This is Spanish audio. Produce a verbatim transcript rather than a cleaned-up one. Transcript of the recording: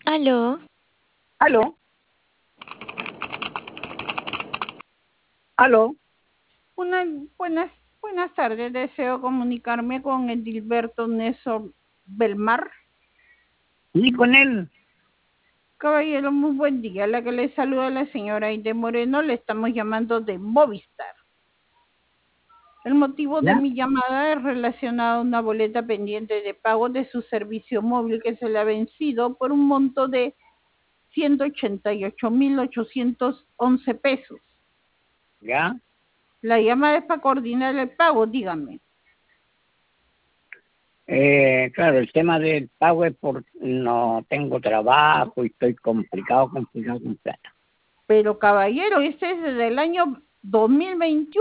Aló, Aló, aló, Una- buenas, buenas tardes, deseo comunicarme con Edilberto Neso Belmar. y con él, Caballero, muy buen día. La que le saluda la señora Aide Moreno, le estamos llamando de Movistar. El motivo de ¿ya? mi llamada es relacionado a una boleta pendiente de pago de su servicio móvil que se le ha vencido por un monto de ciento ochenta y ocho mil ochocientos once pesos. ¿Ya? La llamada es para coordinar el pago, dígame. Eh, claro, el tema del pago es por no tengo trabajo y estoy complicado, complicado con plata. Pero caballero, este es desde el año dos mil veintiuno.